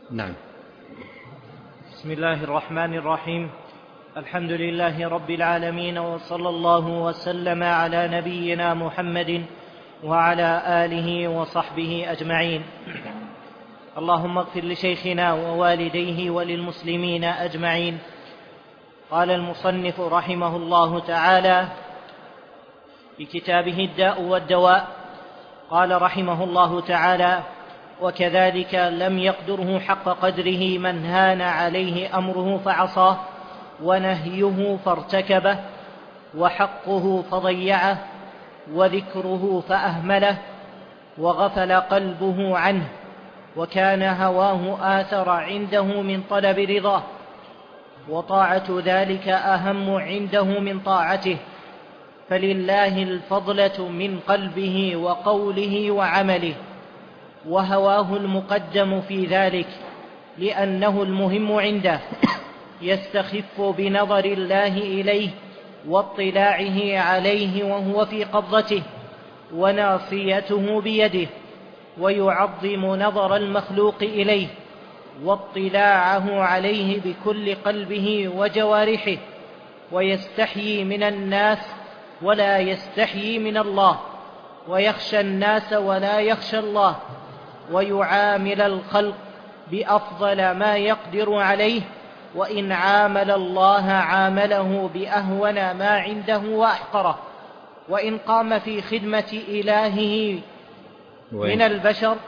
نعم. بسم الله الرحمن الرحيم. الحمد لله رب العالمين، وصلى الله وسلم على نبينا محمد وعلى آله وصحبه أجمعين. اللهم اغفر لشيخنا ووالديه وللمسلمين أجمعين. قال المصنف رحمه الله تعالى في كتابه الداء والدواء، قال رحمه الله تعالى: وكذلك لم يقدره حق قدره من هان عليه أمره فعصاه، ونهيه فارتكبه، وحقه فضيعه، وذكره فأهمله، وغفل قلبه عنه، وكان هواه آثر عنده من طلب رضاه، وطاعة ذلك أهم عنده من طاعته، فلله الفضلة من قلبه وقوله وعمله، وهواه المقدم في ذلك لأنه المهم عنده، يستخف بنظر الله إليه واطلاعه عليه وهو في قبضته وناصيته بيده، ويعظم نظر المخلوق إليه واطلاعه عليه بكل قلبه وجوارحه، ويستحيي من الناس ولا يستحيي من الله، ويخشى الناس ولا يخشى الله، ويعامل الخلق بأفضل ما يقدر عليه، وإن عامل الله عامله بأهون ما عنده وأحقره. وإن قام في خدمة إلهه من البشر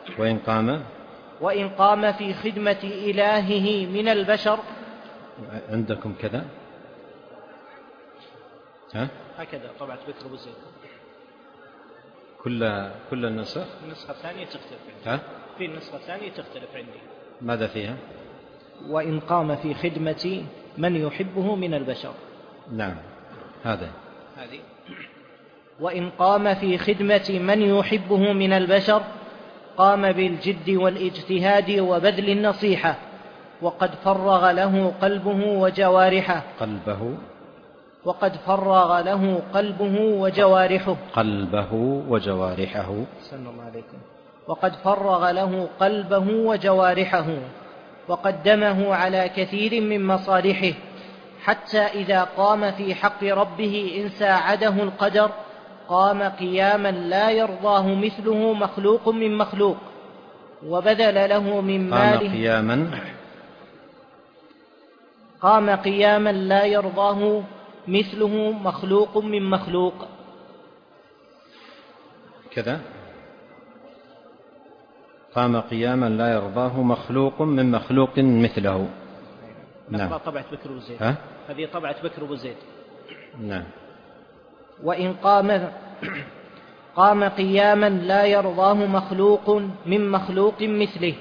وإن قام في خدمة إلهه من البشر. عندكم كذا هكذا طبعة بكر أبو زيد. كل النسخ. النسخة الثانية تختلف عندي. في النسخة الثانية تختلف عندي. ماذا فيها؟ وإن قام في خدمة من يحبه من البشر. نعم، هذه. وإن قام في خدمة من يحبه من البشر قام بالجد والاجتهاد وبذل النصيحة، وقد فرغ له قلبه وجوارحه. وقد فرغ له قلبه وجوارحه. صلى الله عليكم. وقد فرغ له قلبه وجوارحه، وقدمه على كثير من مصالحه، حتى إذا قام في حق ربه إن ساعده القدر قام قياما لا يرضاه مثله مخلوق من مخلوق، وبذل له من ماله. قام قياما لا يرضاه مثله مخلوق من مخلوق. كذا قام قياما لا يرضاه مخلوق من مخلوق مثله. نعم. طبعة بكر أبو زيد. هذه طبعة بكر أبو زيد. نعم. وإن قام قياما لا يرضاه مخلوق من مخلوق مثله.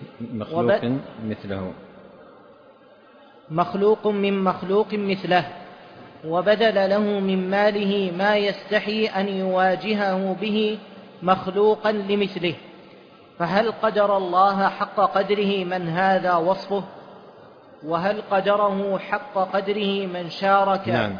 مخلوق من مخلوق مثله، وبذل له من ماله ما يستحي أن يواجهه به مخلوقا لمثله، فهل قدر الله حق قدره من هذا وصفه؟ وهل قدره حق قدره من شارك؟ نعم.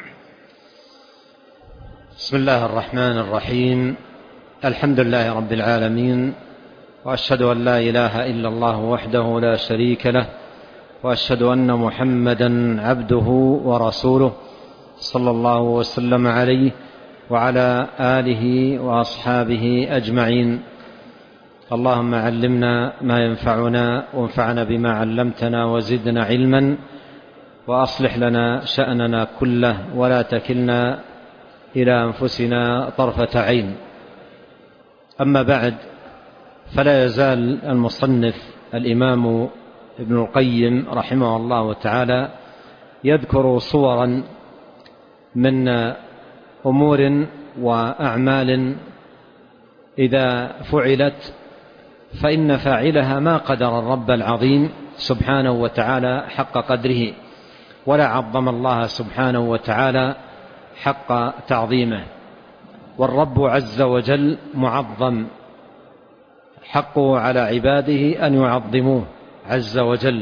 بسم الله الرحمن الرحيم. الحمد لله رب العالمين، وأشهد أن لا إله إلا الله وحده لا شريك له، وأشهد أن محمدا عبده ورسوله، صلى الله وسلم عليه وعلى آله وأصحابه أجمعين. اللهم علمنا ما ينفعنا، وانفعنا بما علمتنا، وزدنا علما، وأصلح لنا شأننا كله، ولا تكلنا إلى أنفسنا طرفة عين. أما بعد، فلا يزال المصنف الإمام ابن القيم رحمه الله تعالى يذكر صورا من أمور وأعمال إذا فعلت فإن فاعلها ما قدر الرب العظيم سبحانه وتعالى حق قدره، ولا عظم الله سبحانه وتعالى حق تعظيمه. والرب عز وجل معظم، حقه على عباده أن يعظموه عز وجل،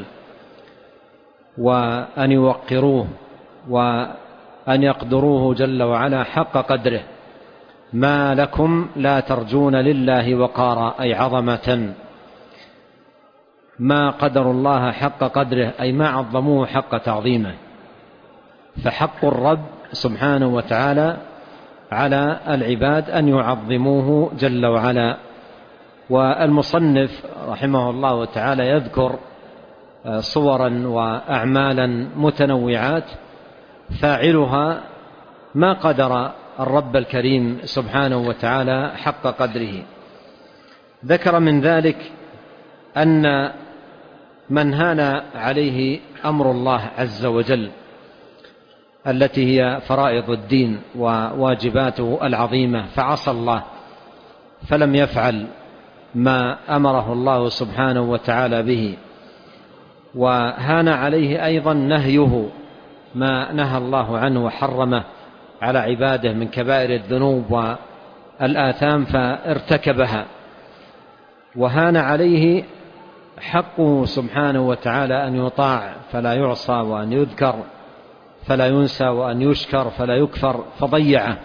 وأن يوقروه، وأن يقدروه جل وعلا حق قدره. ما لكم لا ترجون لله وقارا، أي عظمة. ما قدروا الله حق قدره، أي ما عظموه حق تعظيمه. فحق الرب سبحانه وتعالى على العباد أن يعظموه جل وعلا. والمصنف رحمه الله تعالى يذكر صورا وأعمالا متنوعات فاعلها ما قدر الرب الكريم سبحانه وتعالى حق قدره. ذكر من ذلك أن من هان عليه أمر الله عز وجل التي هي فرائض الدين وواجباته العظيمة، فعصى الله فلم يفعل ما أمره الله سبحانه وتعالى به، وهان عليه أيضا نهيه ما نهى الله عنه وحرمه على عباده من كبائر الذنوب والآثام فارتكبها، وهان عليه حقه سبحانه وتعالى أن يطاع فلا يعصى، وأن يذكر فلا ينسى، وأن يشكر فلا يكفر فضيعه،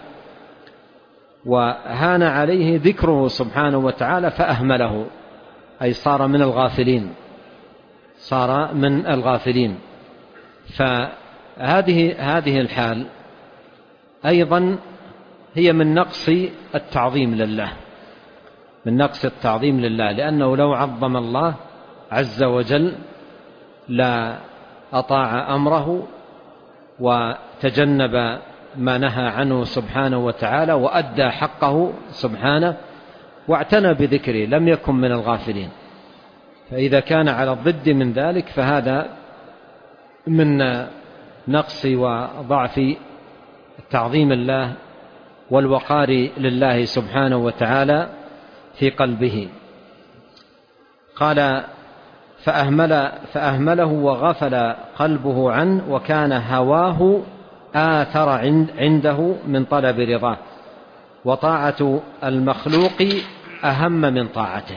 وهان عليه ذكره سبحانه وتعالى فأهمله، أي صار من الغافلين. فهذه الحال أيضا هي من نقص التعظيم لله، لأنه لو عظم الله عز وجل لا أطاع أمره وتجنب ما نهى عنه سبحانه وتعالى وأدى حقه سبحانه واعتنى بذكره، لم يكن من الغافلين. فإذا كان على الضد من ذلك فهذا من نقص وضعف تعظيم الله والوقار لله سبحانه وتعالى في قلبه. قال فأهمله وغفل قلبه عنه، وكان هواه آثر عنده من طلب رضاه، وطاعة المخلوق أهم من طاعته.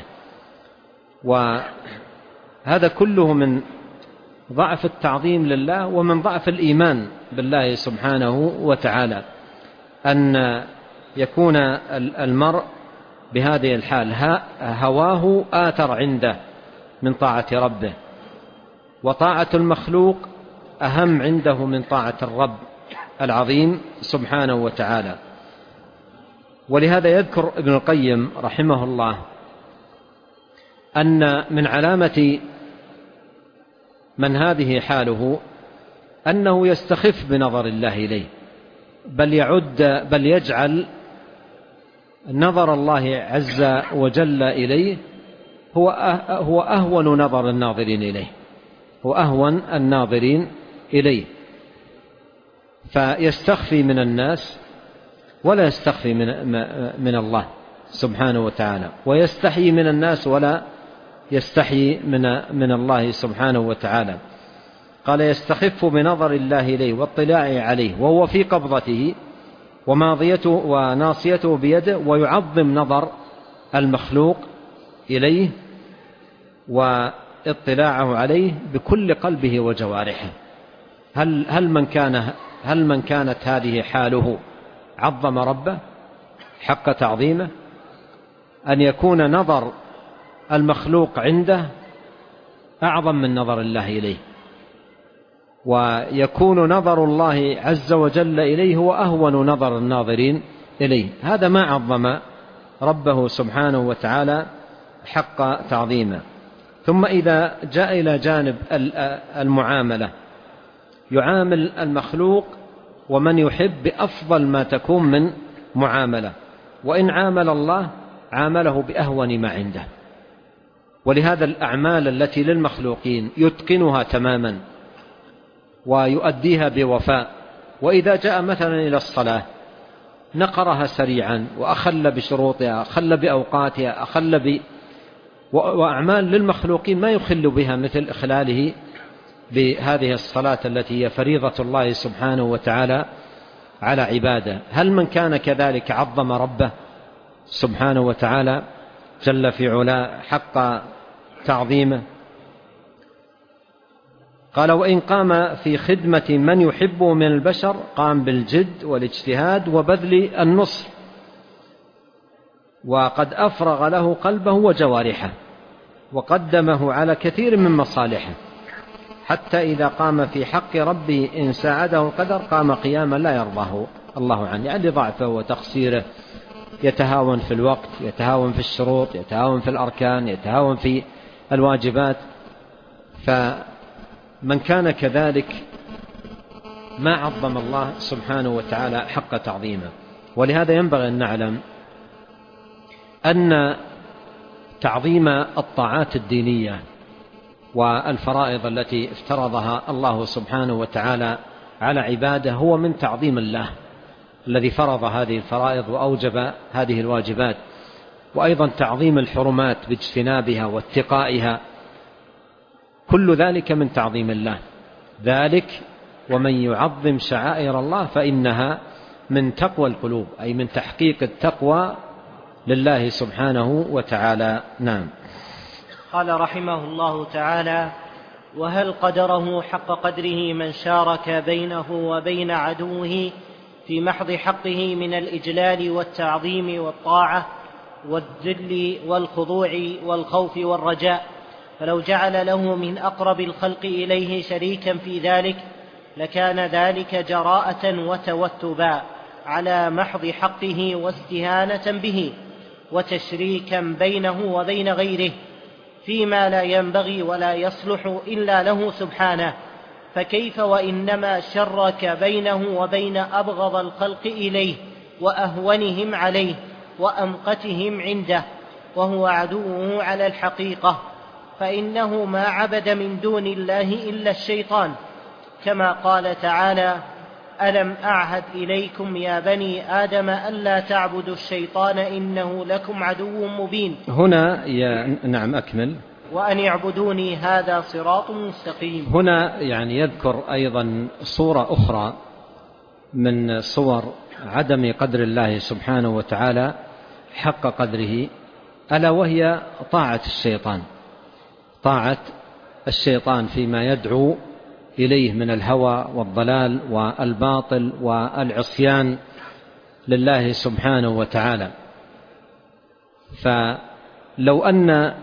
وهذا كله من ضعف التعظيم لله ومن ضعف الإيمان بالله سبحانه وتعالى، أن يكون المرء بهذه الحال هواه آثر عنده من طاعة ربه، وطاعة المخلوق أهم عنده من طاعة الرب العظيم سبحانه وتعالى. ولهذا يذكر ابن القيم رحمه الله أن من علامة من هذه حاله أنه يستخف بنظر الله إليه، بل يجعل نظر الله عز وجل إليه هو أهون نظر الناظرين إليه، هو أهون الناظرين إليه، فيستخفي من الناس ولا يستخفي من الله سبحانه وتعالى، ويستحيي من الناس ولا يستحيي من الله سبحانه وتعالى. قال يستخف بنظر الله إليه واطلاعه عليه وهو في قبضته وماضيته وناصيته بيده، ويعظم نظر المخلوق إليه واطلاعه عليه بكل قلبه وجوارحه. هل من كانت هذه حاله عظم ربه حق تعظيمه؟ أن يكون نظر المخلوق عنده أعظم من نظر الله إليه، ويكون نظر الله عز وجل إليه هو أهون نظر الناظرين إليه. هذا ما عظم ربه سبحانه وتعالى حق تعظيمه. ثم إذا جاء إلى جانب المعاملة، يعامل المخلوق ومن يحب بأفضل ما تكون من معاملة، وإن عامل الله عامله بأهون ما عنده. ولهذا الأعمال التي للمخلوقين يتقنها تماما ويؤديها بوفاء، وإذا جاء مثلا إلى الصلاة نقرها سريعا وأخل بشروطها، أخل بأوقاتها، وأعمال للمخلوقين ما يخل بها مثل إخلاله بهذه الصلاة التي هي فريضة الله سبحانه وتعالى على عباده. هل من كان كذلك عظم ربه سبحانه وتعالى جل في علاه حق تعظيمه؟ قال وإن قام في خدمة من يحبه من البشر قام بالجد والاجتهاد وبذل النصح، وقد أفرغ له قلبه وجوارحه. وقدمه على كثير من مصالحه، حتى إذا قام في حق ربه إن ساعده القدر قام قياما لا يرضاه الله عنه، يعني لضعفه وتقصيره، يتهاون في الوقت، يتهاون في الشروط، يتهاون في الأركان، يتهاون في الواجبات. فمن كان كذلك ما عظم الله سبحانه وتعالى حق تعظيمه. ولهذا ينبغي أن نعلم أن تعظيم الطاعات الدينية والفرائض التي افترضها الله سبحانه وتعالى على عباده هو من تعظيم الله الذي فرض هذه الفرائض وأوجب هذه الواجبات، وأيضا تعظيم الحرمات باجتنابها واتقائها، كل ذلك من تعظيم الله. ذلك ومن يعظم شعائر الله فإنها من تقوى القلوب، أي من تحقيق التقوى لله سبحانه وتعالى. نعم. قال رحمه الله تعالى: وهل قدره حق قدره من شارك بينه وبين عدوه في محض حقه من الإجلال والتعظيم والطاعة والذل والخضوع والخوف والرجاء، فلو جعل له من أقرب الخلق إليه شريكا في ذلك لكان ذلك جراءة وتوتبا على محض حقه واستهانة به وتشريكا بينه وبين غيره فيما لا ينبغي ولا يصلح إلا له سبحانه، فكيف وإنما شرك بينه وبين أبغض الخلق إليه وأهونهم عليه وأمقتهم عنده وهو عدوه على الحقيقة، فإنه ما عبد من دون الله إلا الشيطان، كما قال تعالى: ألم أعهد إليكم يا بني آدم ألا تعبدوا الشيطان إنه لكم عدو مبين. هنا نعم أكمل. وأن يعبدوني هذا صراط مستقيم. هنا يعني يذكر أيضا صورة أخرى من صور عدم قدر الله سبحانه وتعالى حق قدره، ألا وهي طاعة الشيطان. طاعة الشيطان فيما يدعو إليه من الهوى والضلال والباطل والعصيان لله سبحانه وتعالى. فلو أن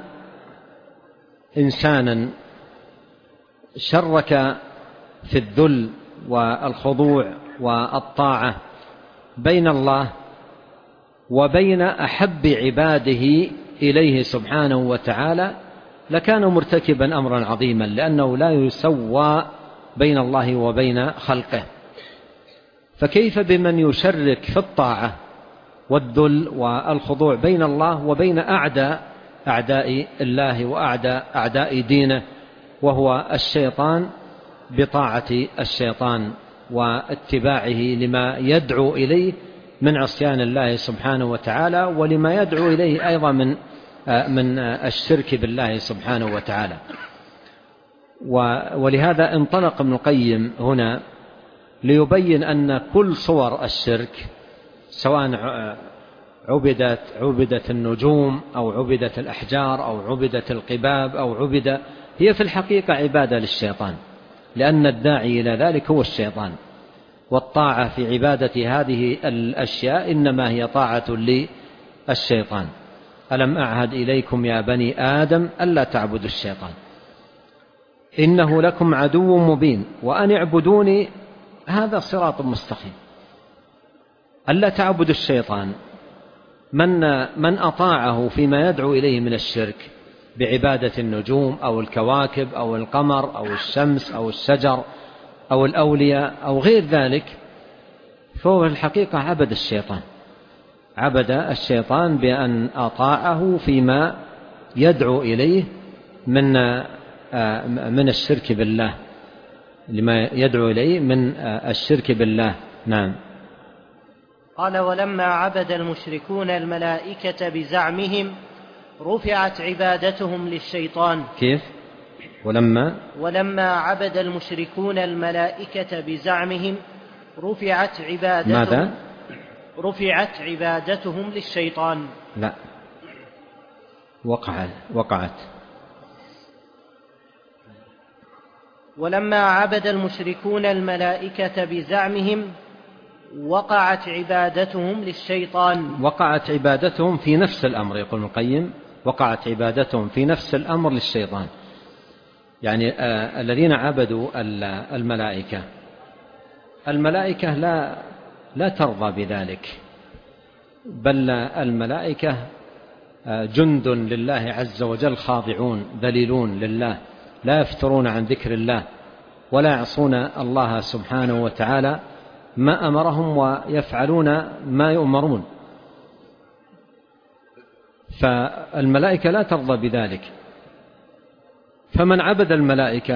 إنسانا شرك في الذل والخضوع والطاعة بين الله وبين أحب عباده إليه سبحانه وتعالى لكان مرتكبا أمرا عظيما، لأنه لا يسوى بين الله وبين خلقه. فكيف بمن يشرك في الطاعة والذل والخضوع بين الله وبين أعداء الله وأعداء دينه، وهو الشيطان، بطاعة الشيطان واتباعه لما يدعو إليه من عصيان الله سبحانه وتعالى، ولما يدعو إليه أيضا من الشرك بالله سبحانه وتعالى. ولهذا انطلق ابن القيم هنا ليبين أن كل صور الشرك، سواء عبدت النجوم أو عبدت الأحجار أو عبدت القباب أو هي في الحقيقة عبادة للشيطان، لأن الداعي إلى ذلك هو الشيطان. والطاعة في عبادة هذه الأشياء إنما هي طاعة للشيطان. ألم أعهد إليكم يا بني آدم ألا تعبدوا الشيطان إنه لكم عدو مبين وأن اعبدوني هذا صراط مستقيم. ألا تعبدوا الشيطان، من أطاعه فيما يدعو إليه من الشرك بعبادة النجوم أو الكواكب أو القمر أو الشمس أو الشجر أو الأولياء أو غير ذلك، فهو في الحقيقة عبد الشيطان بأن أطاعه فيما يدعو إليه من الشرك بالله، لما يدعو إليه من الشرك بالله. نعم. قال: ولما عبد المشركون الملائكة بزعمهم رفعت عبادتهم للشيطان. كيف؟ ولما عبد المشركون الملائكة بزعمهم رفعت عبادتهم. ماذا؟ رفعت عبادتهم للشيطان. لا، وقعت. ولما عبد المشركون الملائكة بزعمهم وقعت عبادتهم للشيطان. وقعت عبادتهم في نفس الأمر، يقول ابن القيم وقعت عبادتهم في نفس الأمر للشيطان. يعني الذين عبدوا الملائكة لا ترضى بذلك، بل الملائكة جند لله عز وجل، خاضعون ذليلون لله، لا يفترون عن ذكر الله ولا يعصون الله سبحانه وتعالى ما أمرهم ويفعلون ما يؤمرون. فالملائكة لا ترضى بذلك. فمن عبد الملائكة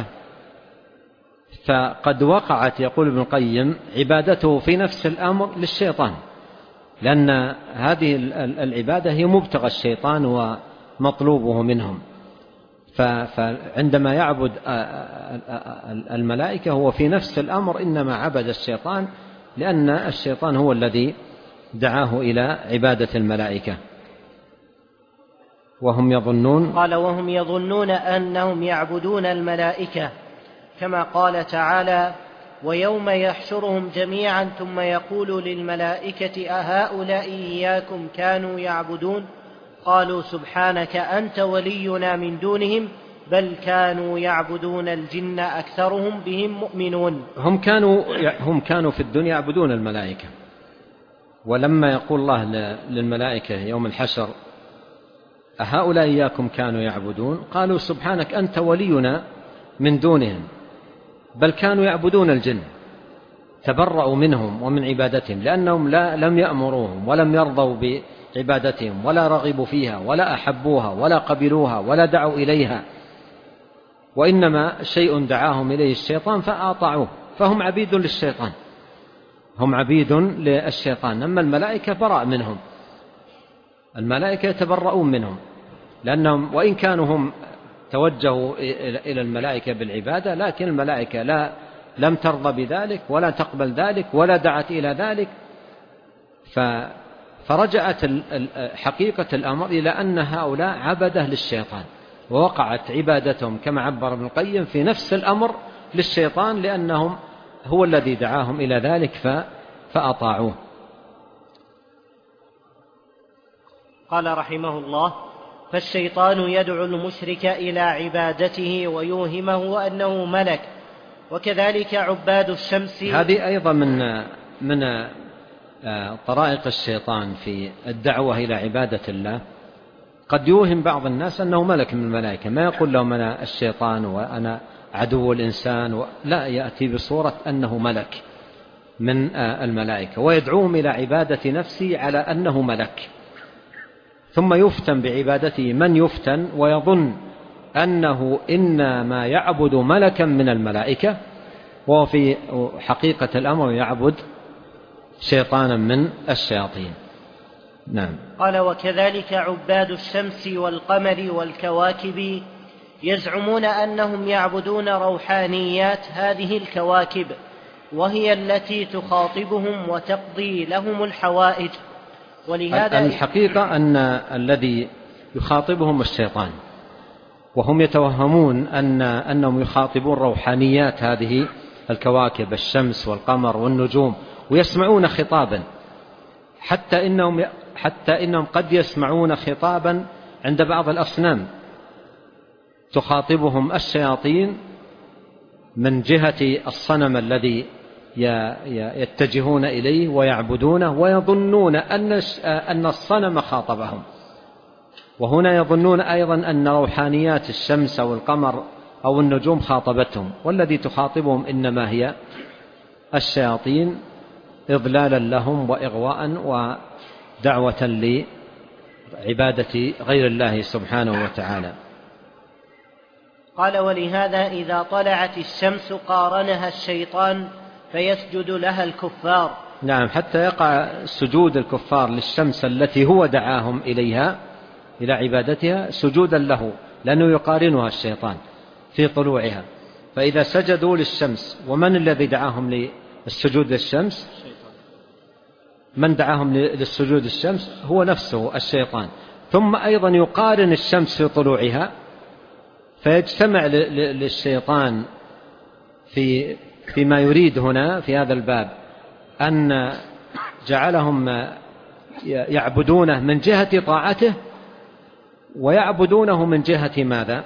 فقد وقعت، يقول ابن القيم، عبادته في نفس الأمر للشيطان، لأن هذه العبادة هي مبتغى الشيطان ومطلوبه منهم. فعندما يعبد الملائكة هو في نفس الأمر إنما عبد الشيطان، لأن الشيطان هو الذي دعاه إلى عبادة الملائكة. وهم يظنون، قال وهم يظنون أنهم يعبدون الملائكة، كما قال تعالى: ويوم يحشرهم جميعا ثم يقول للملائكة أهؤلاء إياكم كانوا يعبدون قالوا سبحانك أنت ولينا من دونهم بل كانوا يعبدون الجن أكثرهم بهم مؤمنون. هم كانوا في الدنيا يعبدون الملائكة، ولما يقول الله للملائكة يوم الحشر أهؤلاء إياكم كانوا يعبدون قالوا سبحانك أنت ولينا من دونهم بل كانوا يعبدون الجن، تبرأوا منهم ومن عبادتهم، لأنهم لم يأمروهم ولم يرضوا بعبادتهم ولا رغبوا فيها ولا أحبوها ولا قبلوها ولا دعوا إليها، وإنما شيء دعاهم إليه الشيطان فأطاعوه، فهم عبيد للشيطان، هم عبيد للشيطان. أما الملائكة براء منهم، الملائكة يتبرؤون منهم، لأنهم وإن كانوا هم توجهوا إلى الملائكة بالعبادة، لكن الملائكة لم ترضى بذلك ولا تقبل ذلك ولا دعت إلى ذلك. فرجعت حقيقة الأمر إلى أن هؤلاء عبده للشيطان، ووقعت عبادتهم كما عبر ابن القيم في نفس الأمر للشيطان، لأنهم هو الذي دعاهم إلى ذلك فأطاعوه. قال رحمه الله: فالشيطان يدعو المشرك إلى عبادته ويوهمه أنه ملك، وكذلك عباد الشمس. هذه أيضا من طرائق الشيطان في الدعوة إلى عبادة الله. قد يوهم بعض الناس أنه ملك من الملائكة، ما يقول لهم أنا الشيطان وأنا عدو الإنسان لا، يأتي بصورة أنه ملك من الملائكة، ويدعوهم إلى عبادة نفسه على أنه ملك، ثم يفتن بعبادته من يفتن ويظن أنه إنما يعبد ملكا من الملائكة، وفي حقيقة الأمر يعبد شيطانا من الشياطين. نعم. قال: وكذلك عباد الشمس والقمر والكواكب يزعمون أنهم يعبدون روحانيات هذه الكواكب، وهي التي تخاطبهم وتقضي لهم الحوائج. ولهذا الحقيقة أن الذي يخاطبهم الشيطان، وهم يتوهمون أنهم يخاطبون روحانيات هذه الكواكب، الشمس والقمر والنجوم، ويسمعون خطابا، حتى إنهم قد يسمعون خطابا عند بعض الأصنام تخاطبهم الشياطين من جهة الصنم الذي يتجهون إليه ويعبدونه، ويظنون أن الصنم خاطبهم. وهنا يظنون أيضا أن روحانيات الشمس أو القمر أو النجوم خاطبتهم، والذي تخاطبهم إنما هي الشياطين إضلالا لهم وإغواء ودعوة لعبادة غير الله سبحانه وتعالى. قال: ولهذا إذا طلعت الشمس قارنها الشيطان فيسجد لها الكفار. نعم، حتى يقع سجود الكفار للشمس التي هو دعاهم إليها إلى عبادتها سجودا له، لأنه يقارنها الشيطان في طلوعها. فإذا سجدوا للشمس، ومن الذي دعاهم للسجود للشمس؟ من دعاهم للسجود للشمس هو نفسه الشيطان. ثم أيضا يقارن الشمس في طلوعها، فيجتمع للشيطان فيما يريد هنا في هذا الباب أن جعلهم يعبدونه من جهة طاعته، ويعبدونه من جهة ماذا؟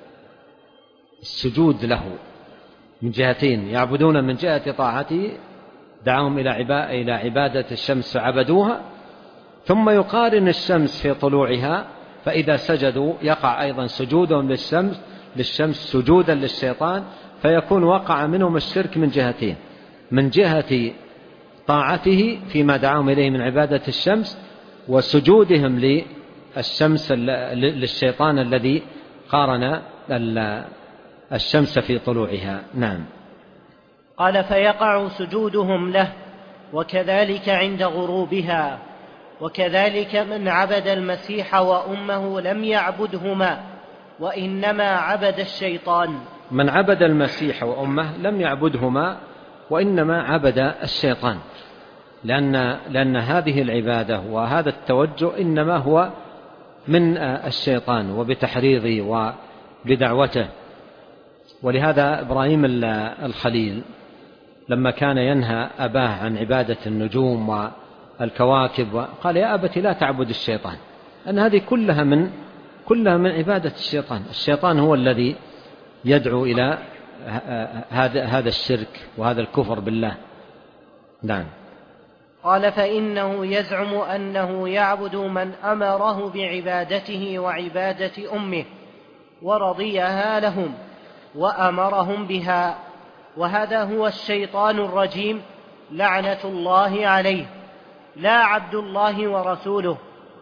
السجود له من جهتين، يعبدون من جهة طاعته، دعاهم إلى عبادة الشمس فعبدوها، ثم يقارن الشمس في طلوعها، فإذا سجدوا يقع أيضا سجودهم للشمس سجودا للشيطان، فيكون وقع منهم الشرك من جهتين: من جهة طاعته فيما دعاهم إليه من عبادة الشمس، وسجودهم للشمس للشيطان الذي قارن الشمس في طلوعها. نعم. قال: فيقع سجودهم له، وكذلك عند غروبها. وكذلك من عبد المسيح وأمه لم يعبدهما، وإنما عبد الشيطان. من عبد المسيح وأمه لم يعبدهما، وإنما عبد الشيطان، لأن هذه العبادة وهذا التوجه إنما هو من الشيطان وبتحريضه وبدعوته. ولهذا إبراهيم الخليل لما كان ينهى أباه عن عبادة النجوم والكواكب قال: يا أبت لا تعبد الشيطان، أن هذه كلها من عبادة الشيطان. الشيطان هو الذي يدعو إلى هذا الشرك وهذا الكفر بالله. نعم. قال: فإنه يزعم أنه يعبد من أمره بعبادته وعبادة أمه ورضيها لهم وأمرهم بها، وهذا هو الشيطان الرجيم لعنة الله عليه، لا عبد الله ورسوله.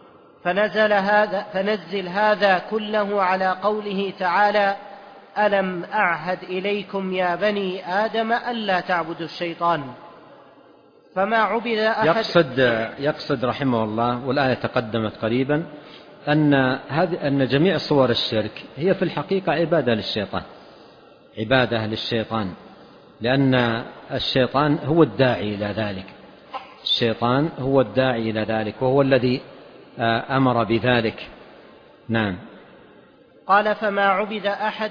فنزل هذا كله على قوله تعالى: ألم أعهد إليكم يا بني آدم ألا تعبدوا الشيطان. فما عبد أحد. يقصد رحمه الله، والآية تقدمت قريبا، أن جميع صور الشرك هي في الحقيقة عبادة للشيطان، لأن الشيطان هو الداعي إلى ذلك. الشيطان هو الداعي إلى ذلك، وهو الذي أمر بذلك. نعم. قال: فما عبد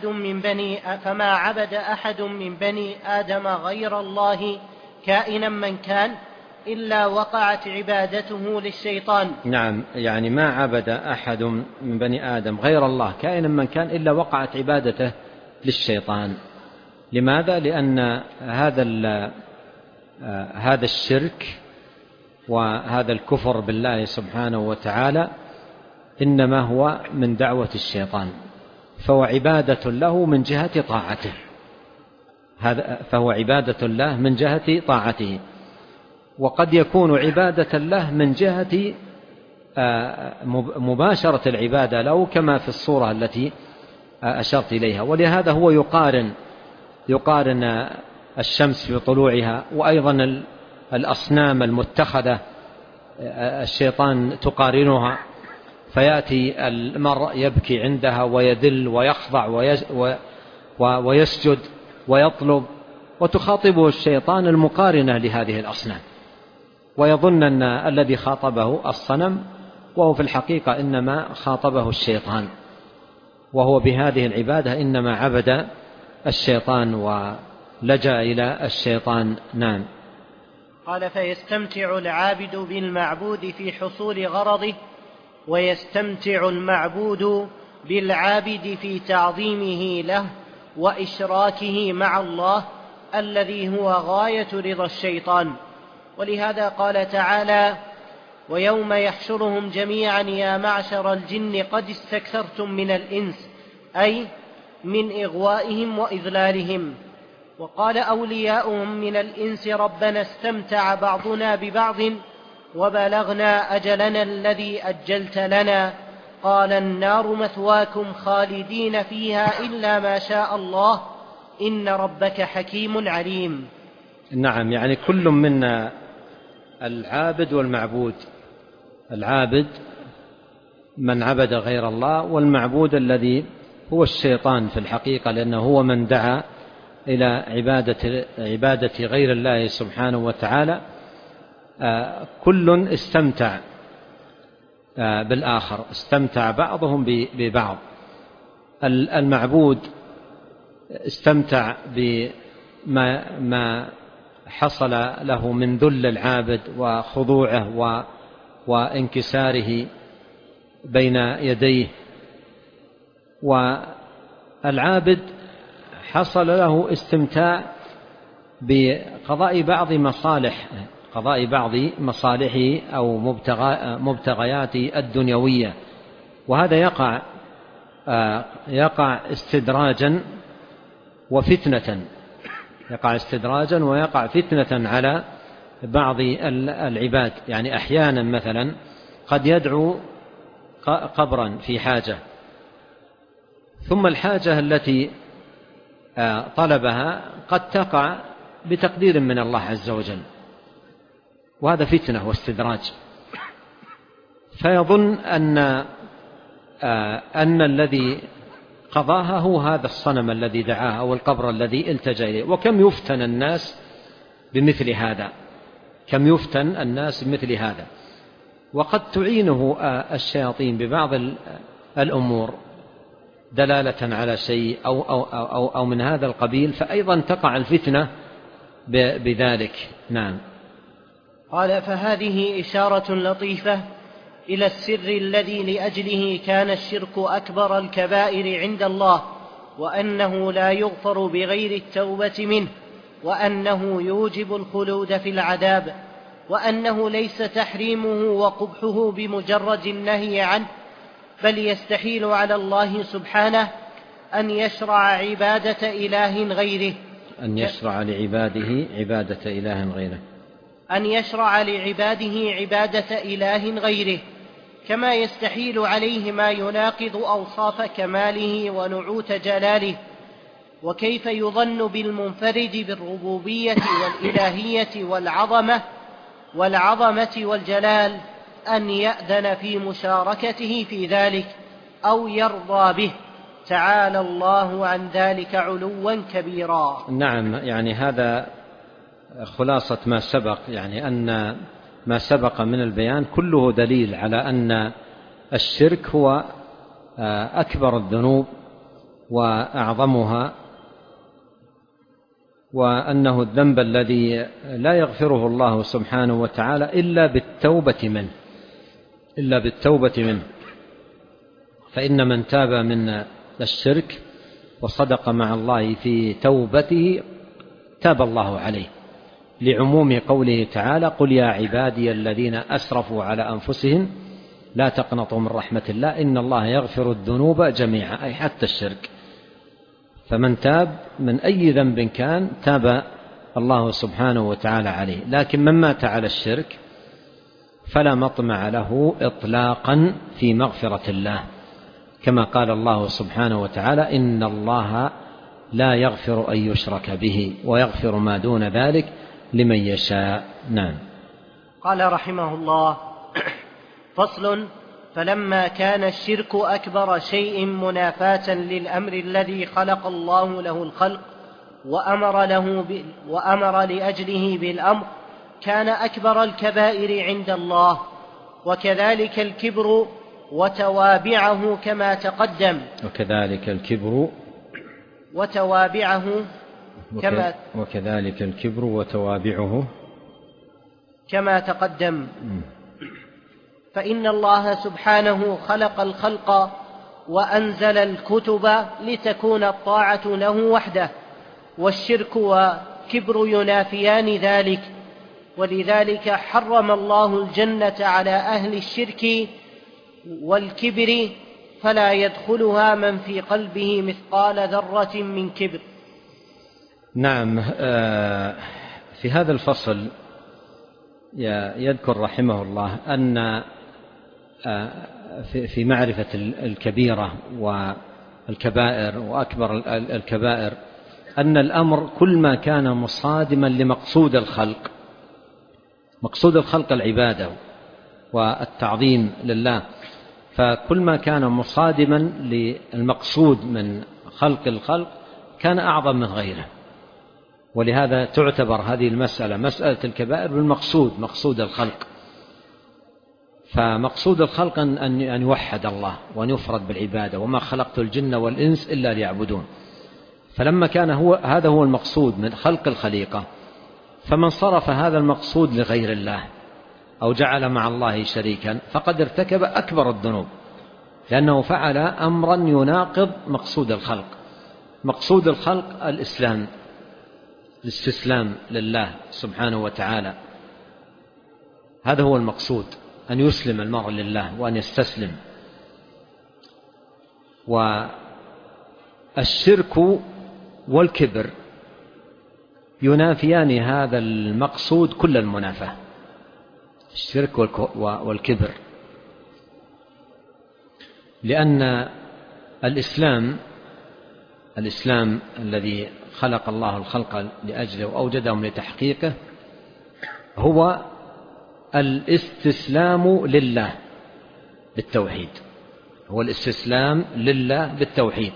أحد من بني آدم غير الله كائنا من كان إلا وقعت عبادته للشيطان. نعم، يعني ما عبد أحد من بني آدم غير الله كائنا من كان إلا وقعت عبادته للشيطان. لماذا؟ لأن هذا الشرك وهذا الكفر بالله سبحانه وتعالى إنما هو من دعوة الشيطان، فهو عبادة له من جهة طاعته. فهو عبادة له من جهة طاعته، وقد يكون عبادة له من جهة مباشرة العبادة له، كما في الصورة التي أشرت إليها. ولهذا هو يقارن الشمس في طلوعها، وأيضا الأصنام المتخذة الشيطان تقارنها، فيأتي المرء يبكي عندها ويذل ويخضع ويسجد ويطلب، وتخاطبه الشيطان المقارنة لهذه الأصنام، ويظن أن الذي خاطبه الصنم، وهو في الحقيقة إنما خاطبه الشيطان، وهو بهذه العبادة إنما عبد الشيطان ولجأ إلى الشيطان. نعم. قال: فيستمتع العابد بالمعبود في حصول غرضه، ويستمتع المعبود بالعابد في تعظيمه له وإشراكه مع الله الذي هو غاية رضا الشيطان. ولهذا قال تعالى: ويوم يحشرهم جميعا يا معشر الجن قد استكثرتم من الإنس، أي من إغوائهم وإذلالهم. وقال أولياؤهم من الإنس: ربنا استمتع بعضنا ببعض وبلغنا أجلنا الذي أجلت لنا، قال النار مثواكم خالدين فيها إلا ما شاء الله إن ربك حكيم عليم. نعم، يعني كل منا العابد والمعبود. العابد من عبد غير الله، والمعبود الذي هو الشيطان في الحقيقة، لأنه هو من دعا إلى عبادة غير الله سبحانه وتعالى. كل استمتع بالآخر، استمتع بعضهم ببعض. المعبود استمتع بما حصل له من ذل العابد وخضوعه وانكساره بين يديه والعابد حصل له استمتاع بقضاء بعض مصالحه أو مبتغياته الدنيوية، وهذا يقع استدراجا وفتنة، ويقع فتنة على بعض العباد. يعني أحيانا مثلا قد يدعو قبرا في حاجة، ثم الحاجة التي طلبها قد تقع بتقدير من الله عز وجل، وهذا فتنة واستدراج، فيظن أن الذي قضاها هو هذا الصنم الذي دعاه أو القبر الذي التجأ إليه. وكم يفتن الناس بمثل هذا، وقد تعينه الشياطين ببعض الأمور دلالة على شيء أو من هذا القبيل، فأيضا تقع الفتنة بذلك. نعم. قال: فهذه إشارة لطيفة إلى السر الذي لأجله كان الشرك أكبر الكبائر عند الله، وأنه لا يغفر بغير التوبة منه، وأنه يوجب الخلود في العذاب، وأنه ليس تحريمه وقبحه بمجرد النهي عنه، بل يستحيل على الله سبحانه أن يشرع عبادة إله غيره، أن يشرع لعباده عبادة إله غيره، كما يستحيل عليه ما يناقض أوصاف كماله ونعوت جلاله. وكيف يظن بالمنفرد بالربوبية والإلهية والعظمة والجلال أن يأذن في مشاركته في ذلك أو يرضى به؟ تعالى الله عن ذلك علوا كبيرا. نعم، يعني هذا خلاصة ما سبق، يعني أن ما سبق من البيان كله دليل على أن الشرك هو أكبر الذنوب وأعظمها، وأنه الذنب الذي لا يغفره الله سبحانه وتعالى إلا بالتوبة منه. فإن من تاب من الشرك وصدق مع الله في توبته تاب الله عليه، لعموم قوله تعالى: قل يا عبادي الذين أسرفوا على أنفسهم لا تقنطوا من رحمة الله إن الله يغفر الذنوب جميعا، أي حتى الشرك. فمن تاب من أي ذنب كان تاب الله سبحانه وتعالى عليه. لكن من مات على الشرك فلا مطمع له إطلاقا في مغفرة الله، كما قال الله سبحانه وتعالى: إن الله لا يغفر أن يشرك به ويغفر ما دون ذلك لمن يشاء. نعم. قال رحمه الله: فصل: فلما كان الشرك أكبر شيء منافاة للأمر الذي خلق الله له الخلق وأمر لأجله بالأمر، كان أكبر الكبائر عند الله، وكذلك الكبر وتوابعه كما تقدم. وكذلك الكبر وتوابعه كما تقدم. فإن الله سبحانه خلق الخلق وأنزل الكتب لتكون الطاعة له وحده، والشرك وكبر ينافيان ذلك، ولذلك حرم الله الجنة على أهل الشرك والكبر، فلا يدخلها من في قلبه مثقال ذرة من كبر. نعم. في هذا الفصل يذكر رحمه الله أن في معرفة الكبيرة والكبائر وأكبر الكبائر أن الأمر كل ما كان مصادما لمقصود الخلق، مقصود الخلق العبادة والتعظيم لله، فكل ما كان مصادما للمقصود من خلق الخلق كان أعظم من غيره. ولهذا تعتبر هذه المسألة مسألة الكبائر بالمقصود، مقصود الخلق. فمقصود الخلق أن يوحد الله وأن يفرد بالعبادة: وما خلقت الجن والإنس إلا ليعبدون. فلما كان هذا هو المقصود من خلق الخليقة، فمن صرف هذا المقصود لغير الله أو جعل مع الله شريكا فقد ارتكب أكبر الذنوب، لأنه فعل أمرا يناقض مقصود الخلق. مقصود الخلق الإسلام، الاستسلام لله سبحانه وتعالى، هذا هو المقصود، أن يسلم المرء لله وأن يستسلم. والشرك والكبر ينافيان هذا المقصود كل المنافاة، الشرك والكبر، لأن الإسلام الذي خلق الله الخلق لأجله وأوجدهم لتحقيقه هو الاستسلام لله بالتوحيد، هو الاستسلام لله بالتوحيد.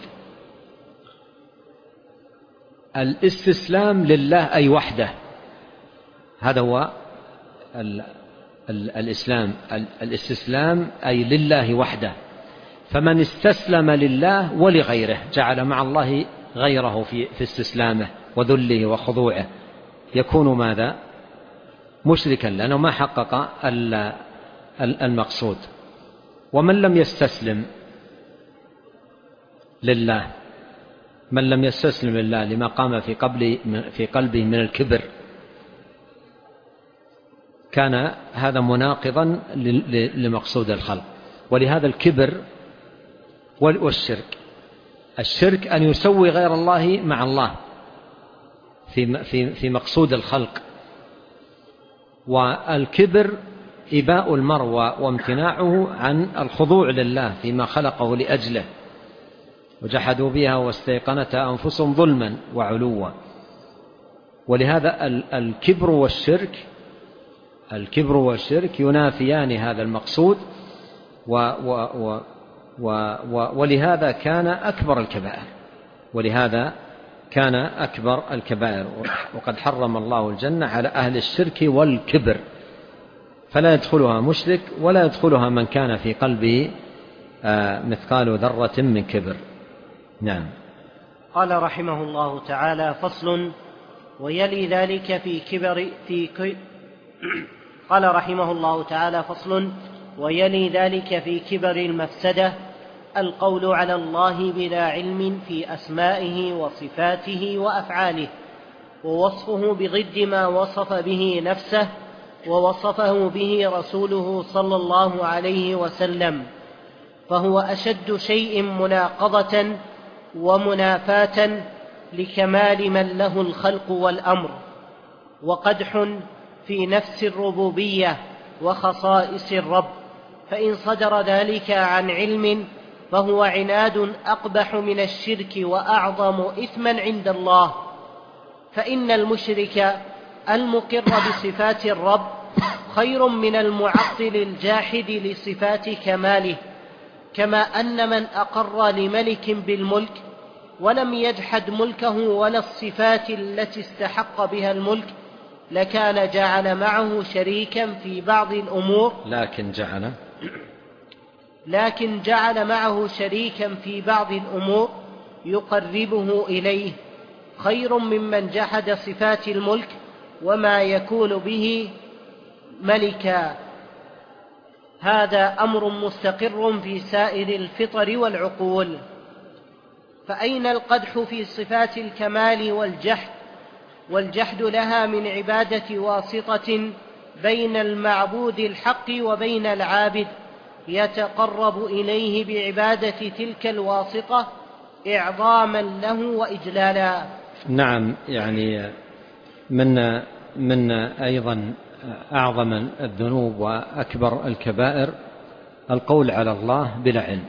الاستسلام لله أي وحده، هذا هو الإسلام. الاستسلام أي لله وحده، فمن استسلم لله ولغيره جعل مع الله غيره في استسلامه وذله وخضوعه، يكون ماذا؟ مشركا، لأنه ما حقق المقصود. ومن لم يستسلم لله، من لم يستسلم لله لما قام في قلبه من الكبر، كان هذا مناقضا لمقصود الخلق. ولهذا الكبر والشرك، الشرك أن يسوي غير الله مع الله في مقصود الخلق، والكبر إباء المرء وامتناعه عن الخضوع لله فيما خلقه لأجله، وجحدوا بها واستيقنتها أنفسهم ظلما وعلوا. ولهذا الكبر والشرك ينافيان هذا المقصود، ولهذا كان أكبر الكبائر، وقد حرم الله الجنة على أهل الشرك والكبر، فلا يدخلها مشرك ولا يدخلها من كان في قلبه مثقال ذرة من كبر. نعم. قال رحمه الله تعالى: فصل: ويلي ذلك قال رحمه الله تعالى: فصل: ويلي ذلك في كبر المفسدة القول على الله بلا علم في أسمائه وصفاته وأفعاله، ووصفه بضد ما وصف به نفسه ووصفه به رسوله صلى الله عليه وسلم، فهو أشد شيء مناقضة ومنافاة لكمال من له الخلق والأمر، وقدح في نفس الربوبية وخصائص الرب. فإن صدر ذلك عن علم فهو عناد أقبح من الشرك وأعظم إثما عند الله. فإن المشرك المقر بصفات الرب خير من المعطل الجاحد لصفات كماله، كما أن من أقر لملك بالملك ولم يجحد ملكه ولا الصفات التي استحق بها الملك لكان جعل معه شريكا في بعض الأمور، لكن جعل معه شريكا في بعض الأمور يقربه إليه خير ممن جحد صفات الملك وما يكون به ملكا. هذا أمر مستقر في سائر الفطر والعقول. فأين القدح في صفات الكمال والجحد لها من عبادة واسطة بين المعبود الحق وبين العابد يتقرب إليه بعبادة تلك الواسطة إعظاما له وإجلالا؟ نعم، يعني من أيضا أعظم الذنوب وأكبر الكبائر القول على الله بلا علم.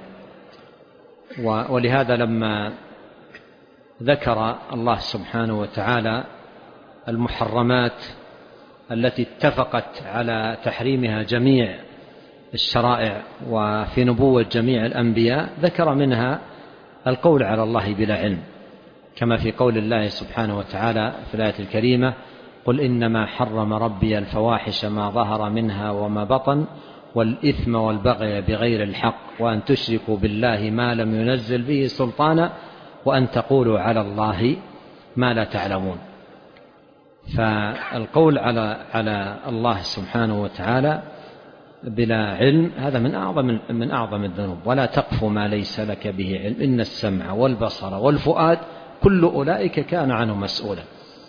ولهذا لما ذكر الله سبحانه وتعالى المحرمات التي اتفقت على تحريمها جميع الشرائع وفي نبوة جميع الأنبياء، ذكر منها القول على الله بلا علم، كما في قول الله سبحانه وتعالى في الآية الكريمة: قل إنما حرم ربي الفواحش ما ظهر منها وما بطن والإثم والبغي بغير الحق وأن تشركوا بالله ما لم ينزل به سلطانا وأن تقولوا على الله ما لا تعلمون. فالقول على الله سبحانه وتعالى بلا علم هذا من أعظم الذنوب. ولا تقف ما ليس لك به علم إن السمع والبصر والفؤاد كل أولئك كان عنه مسؤولا.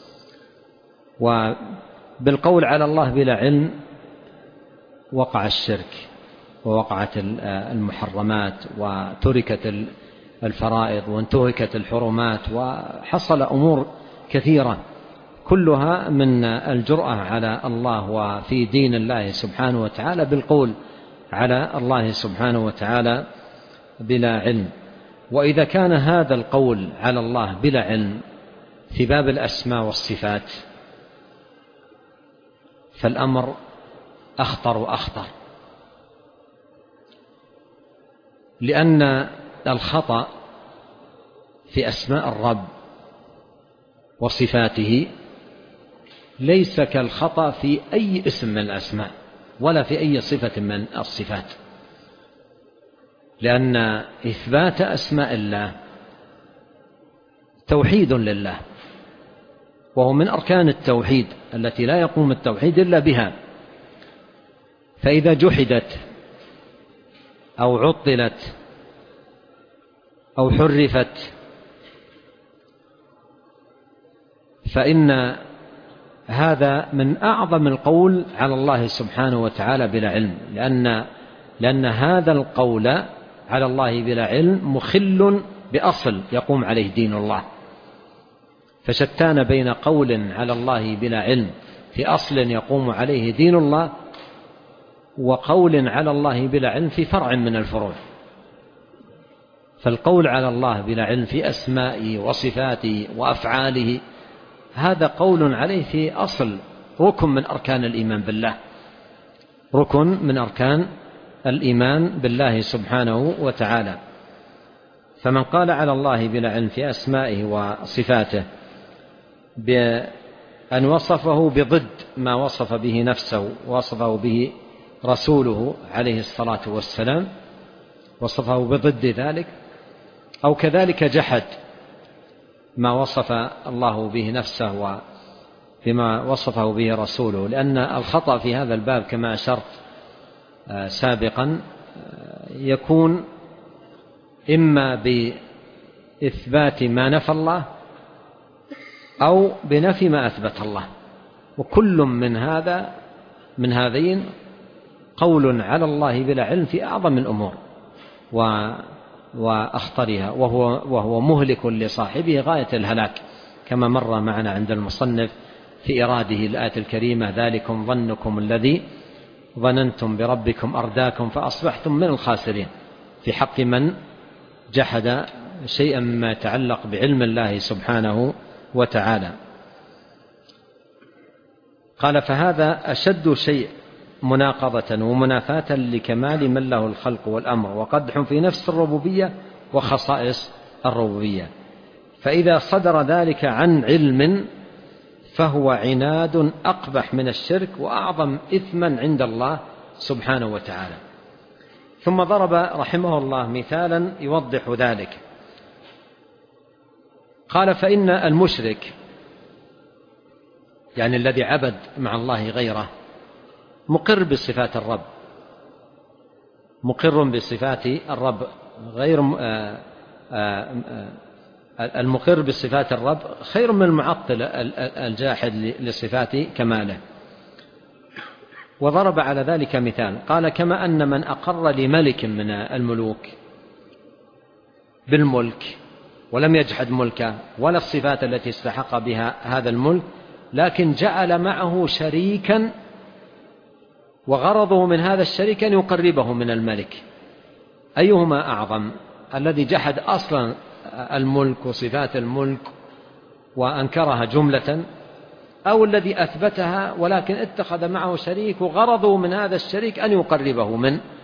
وبالقول على الله بلا علم وقع الشرك ووقعت المحرمات وتركت الفرائض وانتهكت الحرمات وحصل أمور كثيرة كلها من الجرأة على الله وفي دين الله سبحانه وتعالى بالقول على الله سبحانه وتعالى بلا علم. وإذا كان هذا القول على الله بلا علم في باب الأسماء والصفات فالأمر أخطر وأخطر، لأن الخطأ في أسماء الرب وصفاته ليس كالخطأ في أي اسم من الأسماء ولا في أي صفة من الصفات، لأن إثبات أسماء الله توحيد لله، وهو من أركان التوحيد التي لا يقوم التوحيد إلا بها. فإذا جحدت أو عطلت أو حرفت فإن هذا من أعظم القول على الله سبحانه وتعالى بلا علم، لأن هذا القول على الله بلا علم مخل بأصل يقوم عليه دين الله. فشتان بين قول على الله بلا علم في أصل يقوم عليه دين الله وقول على الله بلا علم في فرع من الفروع. فالقول على الله بلا علم في أسمائه وصفاته وأفعاله هذا قول عليه في أصل ركن من أركان الإيمان بالله، ركن من أركان الإيمان بالله سبحانه وتعالى. فمن قال على الله بلا علم في أسمائه وصفاته بأن وصفه بضد ما وصف به نفسه ووصفه به رسوله عليه الصلاة والسلام، وصفه بضد ذلك، أو كذلك جحد ما وصف الله به نفسه وبما وصفه به رسوله. لأن الخطأ في هذا الباب كما أشرت سابقا يكون إما بإثبات ما نفى الله أو بنفي ما أثبت الله، وكل من هذين قول على الله بلا علم في أعظم الأمور وأخطرها، وهو مهلك لصاحبه غاية الهلاك، كما مر معنا عند المصنف في إراده الآية الكريمة: ذلكم ظنكم الذي ظننتم بربكم أرداكم فأصبحتم من الخاسرين، في حق من جحد شيئا مما يتعلق بعلم الله سبحانه وتعالى. قال: فهذا أشد شيء مناقضة ومنافاة لكمال من له الخلق والأمر، وقدح في نفس الربوبية وخصائص الربوبية. فإذا صدر ذلك عن علم فهو عناد أقبح من الشرك وأعظم إثما عند الله سبحانه وتعالى. ثم ضرب رحمه الله مثالا يوضح ذلك. قال: فإن المشرك، يعني الذي عبد مع الله غيره، مقر بصفات الرب، مقر بصفات الرب، غير المقر بصفات الرب خير من المعطل الجاحد لصفات كماله. وضرب على ذلك مثال، قال: كما أن من أقر لملك من الملوك بالملك ولم يجحد ملكه ولا الصفات التي استحق بها هذا الملك، لكن جعل معه شريكا وغرضه من هذا الشريك أن يقربه من الملك، أيهما أعظم؟ الذي جحد أصلا الملك وصفات الملك وأنكرها جملة، أو الذي أثبتها ولكن اتخذ معه شريك وغرضه من هذا الشريك أن يقربه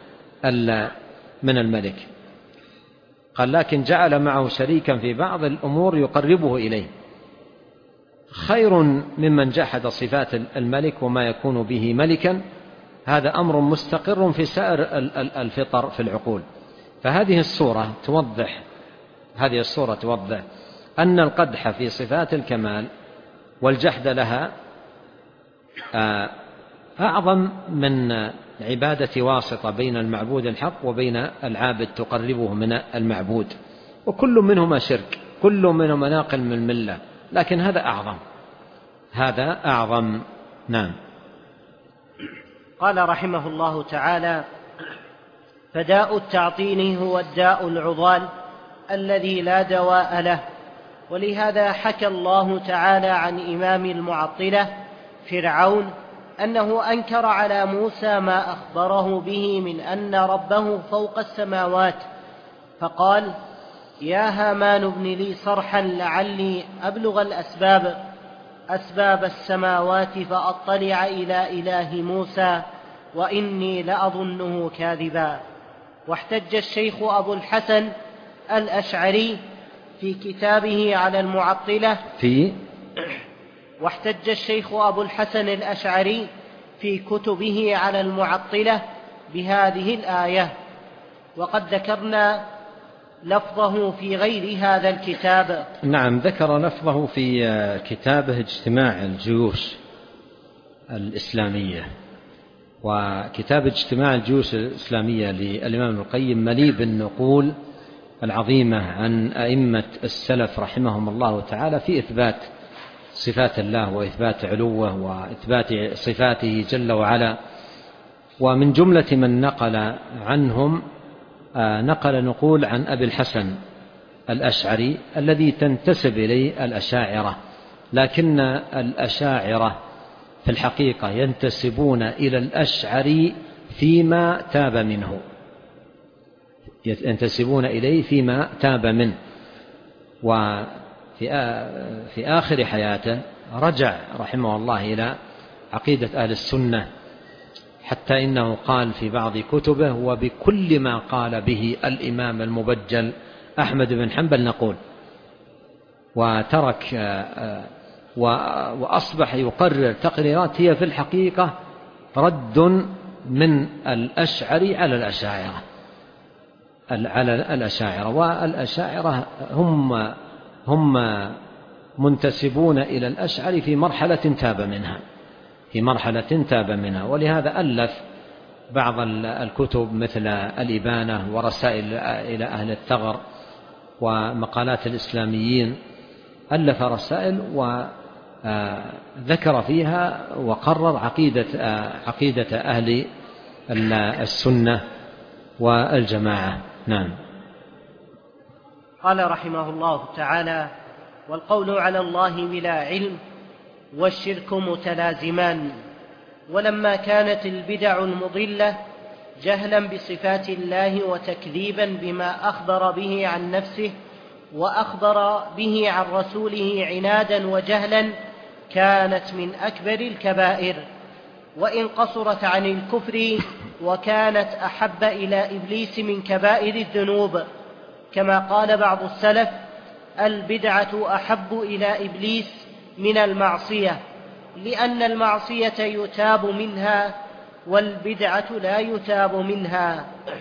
من الملك؟ قال: لكن جعل معه شريكا في بعض الأمور يقربه إليه، خير ممن جحد صفات الملك وما يكون به ملكا. هذا أمر مستقر في سائر الفطر في العقول. فهذه الصورة توضح أن القدح في صفات الكمال والجحد لها أعظم من عبادة واسطة بين المعبود الحق وبين العابد تقربه من المعبود، وكل منهما شرك، كل منهما ناقل من الملة، لكن هذا أعظم، هذا أعظم. نعم. قال رحمه الله تعالى: فداء التعطيل هو الداء العضال الذي لا دواء له. ولهذا حكى الله تعالى عن إمام المعطلة فرعون أنه أنكر على موسى ما أخبره به من أن ربه فوق السماوات، فقال: يا هامان ابن لي صرحا لعلي أبلغ أسباب السماوات فأطلع إلى إله موسى وإني لأظنه كاذبا. واحتج الشيخ أبو الحسن الأشعري في كتابه على المعطلة واحتج الشيخ أبو الحسن الأشعري في كتبه على المعطلة بهذه الآية، وقد ذكرنا لفظه في غير هذا الكتاب. نعم، ذكر لفظه في كتابه اجتماع الجيوش الإسلامية. وكتاب اجتماع الجيوش الإسلامية للإمام ابن القيم مليء بالنقول العظيمة عن أئمة السلف رحمهم الله تعالى في إثبات صفات الله وإثبات علوه وإثبات صفاته جل وعلا. ومن جملة من نقل عنهم نقل نقول عن أبي الحسن الأشعري الذي تنتسب إليه الأشاعرة، لكن الأشاعرة في الحقيقة ينتسبون إلى الأشعري فيما تاب منه، ينتسبون إليه فيما تاب منه. وفي آخر حياته رجع رحمه الله إلى عقيدة أهل السنة، حتى إنه قال في بعض كتبه: وبكل ما قال به الإمام المبجل أحمد بن حنبل نقول. وترك وأصبح يقرر تقريرات هي في الحقيقة رد من الأشعري على الأشاعرة. والأشاعرة هم منتسبون إلى الأشعري في مرحلة تاب منها. ولهذا ألف بعض الكتب مثل الإبانة ورسائل إلى أهل الثغر ومقالات الإسلاميين، ألف رسائل وذكر فيها وقرر عقيدة أهل السنة والجماعة. نعم. قال رحمه الله تعالى: والقول على الله بلا علم والشرك متلازمان. ولما كانت البدع المضلة جهلا بصفات الله وتكذيبا بما أخبر به عن نفسه وأخبر به عن رسوله عنادا وجهلا، كانت من أكبر الكبائر، وإن قصرت عن الكفر، وكانت أحب إلى إبليس من كبائر الذنوب، كما قال بعض السلف: البدعة أحب إلى إبليس من المعصية، لأن المعصية يتاب منها والبدعة لا يتاب منها.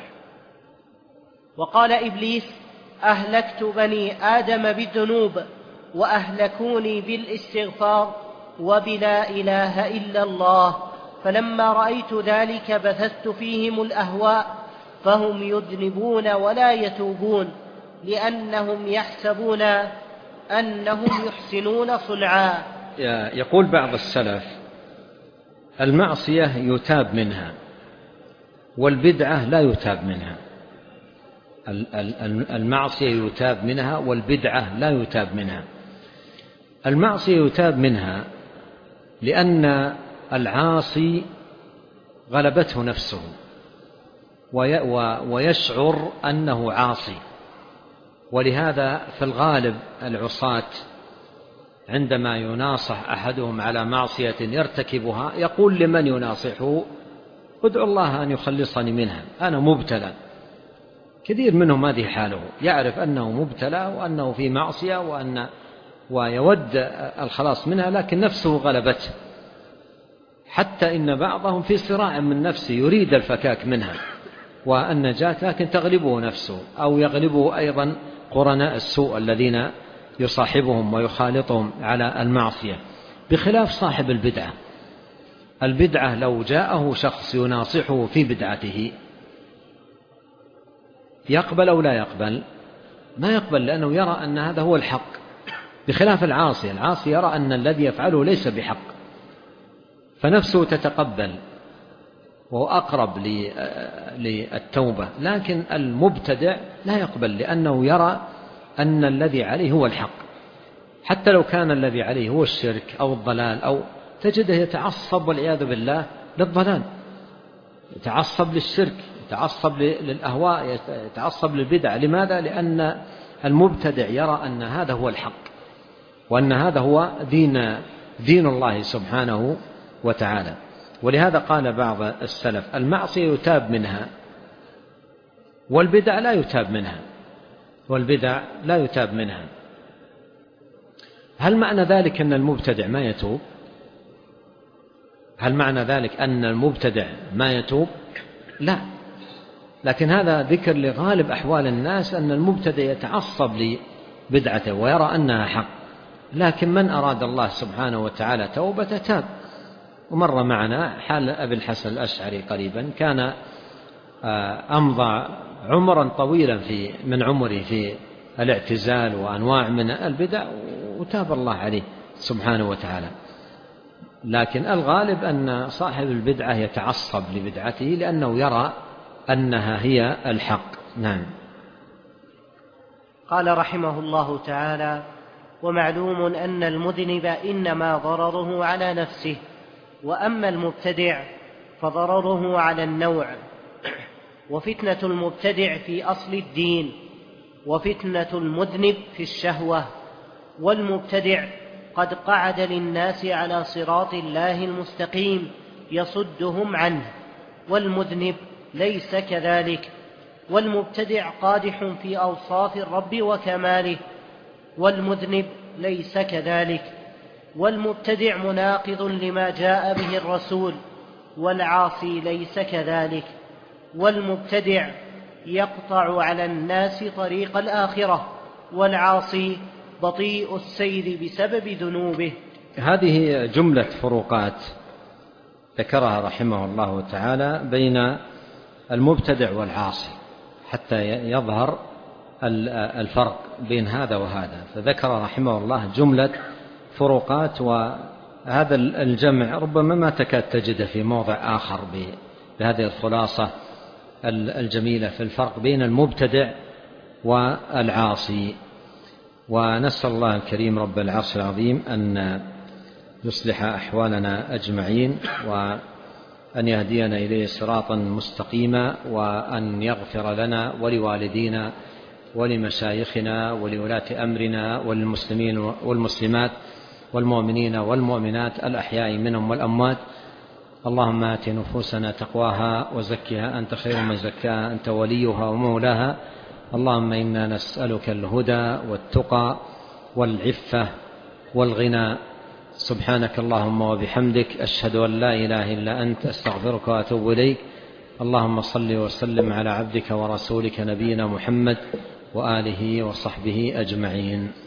وقال إبليس: أهلكت بني آدم بالذنوب وأهلكوني بالاستغفار وبلا إله إلا الله، فلما رأيت ذلك بثثت فيهم الأهواء فهم يذنبون ولا يتوبون، لأنهم يحسبون أنهم يحسنون صنعا. يقول بعض السلف: المعصية يتاب منها والبدعة لا يتاب منها. المعصية يتاب منها والبدعة لا يتاب منها. المعصية يتاب منها لأن العاصي غلبته نفسه ويشعر أنه عاصي، ولهذا في الغالب العصاة عندما يناصح أحدهم على معصية يرتكبها يقول لمن يناصحه: ادعو الله أن يخلصني منها، أنا مبتلى. كثير منهم هذه حاله، يعرف أنه مبتلى وأنه في معصية ويود الخلاص منها، لكن نفسه غلبته، حتى إن بعضهم في صراع من نفسه يريد الفكاك منها والنجاة، لكن تغلبه نفسه، أو يغلبه أيضا قرناء السوء الذين يصاحبهم ويخالطهم على المعصية، بخلاف صاحب البدعة. البدعة لو جاءه شخص يناصحه في بدعته يقبل أو لا يقبل؟ ما يقبل، لأنه يرى أن هذا هو الحق، بخلاف العاصي. العاصي يرى أن الذي يفعله ليس بحق، فنفسه تتقبل وهو أقرب للتوبة. لكن المبتدع لا يقبل، لأنه يرى أن الذي عليه هو الحق، حتى لو كان الذي عليه هو الشرك أو الضلال، أو تجده يتعصب والعياذ بالله للضلال، يتعصب للشرك، يتعصب للأهواء، يتعصب للبدع. لماذا؟ لأن المبتدع يرى أن هذا هو الحق، وأن هذا هو دين الله سبحانه وتعالى. ولهذا قال بعض السلف: المعصية يتاب منها والبدع لا يتاب منها، والبدع لا يتاب منها. هل معنى ذلك أن المبتدع ما يتوب؟ هل معنى ذلك أن المبتدع ما يتوب؟ لا، لكن هذا ذكر لغالب أحوال الناس، أن المبتدع يتعصب لبدعته ويرى أنها حق، لكن من أراد الله سبحانه وتعالى توبة تاب. ومر معنا حال أبي الحسن الأشعري قريبا، كان أمضى عمرا طويلا من عمره في الاعتزال وأنواع من البدع، وتاب الله عليه سبحانه وتعالى. لكن الغالب أن صاحب البدعة يتعصب لبدعته لأنه يرى أنها هي الحق. نعم. قال رحمه الله تعالى: ومعلوم أن المذنب إنما ضرره على نفسه، وأما المبتدع فضرره على النوع. وفتنة المبتدع في أصل الدين، وفتنة المذنب في الشهوة. والمبتدع قد قعد للناس على صراط الله المستقيم يصدهم عنه، والمذنب ليس كذلك. والمبتدع قادح في أوصاف الرب وكماله، والمذنب ليس كذلك. والمبتدع مناقض لما جاء به الرسول، والعاصي ليس كذلك. والمبتدع يقطع على الناس طريق الآخرة، والعاصي بطيء السير بسبب ذنوبه. هذه جملة فروقات ذكرها رحمه الله تعالى بين المبتدع والعاصي حتى يظهر الفرق بين هذا وهذا، فذكر رحمه الله جملة فروقات، وهذا الجمع ربما ما تكاد تجد في موضع آخر بهذه الخلاصة الجميلة في الفرق بين المبتدع والعاصي. ونسأل الله الكريم رب العرش العظيم أن يصلح أحوالنا أجمعين، وأن يهدينا إليه صراطا مستقيما، وأن يغفر لنا ولوالدينا ولمشايخنا ولولاة أمرنا وللمسلمين والمسلمات والمؤمنين والمؤمنات الأحياء منهم والأموات. اللهم آت نفوسنا تقواها وزكها أنت خير من زكاها أنت وليها ومولاها. اللهم إنا نسألك الهدى والتقى والعفة والغنى. سبحانك اللهم وبحمدك، أشهد أن لا إله إلا أنت، أستغفرك وأتوب إليك. اللهم صل وسلم على عبدك ورسولك نبينا محمد وآله وصحبه أجمعين.